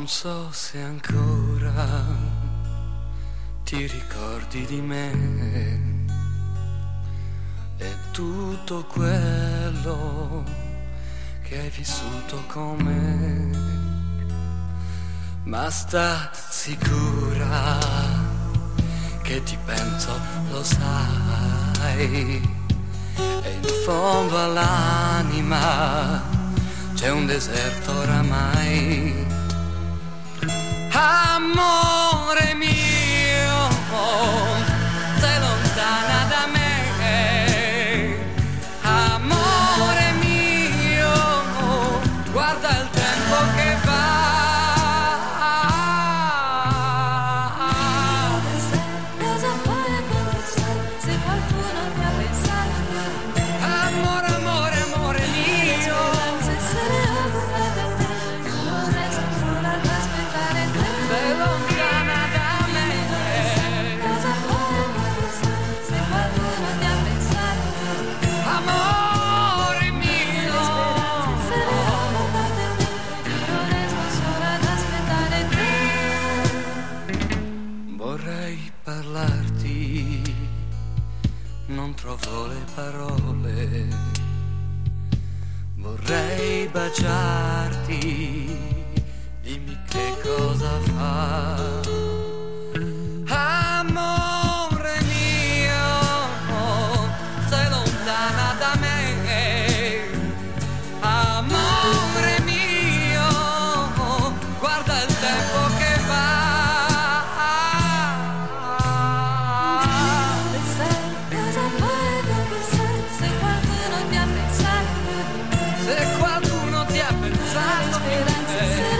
Non so se ancora ti ricordi di me e tutto quello che hai vissuto con me, ma sta sicura che ti penso, lo sai, e in fondo all'anima c'è un deserto oramai. Amore mio, sei lontana da me. Amore mio, guarda il tempo che va. Cosa fai a pensare se qualcuno ti ha pensato? Amore, amore, amore mio, Se se ne occupa da te, non resto solo ad aspettare te. sei lontana da me. Cosa fai a pensare se qualcuno ti ha pensato? Amore mio, Se ne occupa da te, non resto solo ad aspettare te. vorrei parlarti, non trovo le parole. Vorrei baciarti, dimmi che cosa fa. Amore mio, sei lontana da me. Amore mio, guarda il tempo che va. Cosa fai a pensare se qualcuno ti ha pensato? Se qualcuno ti ha pensato, Speranza se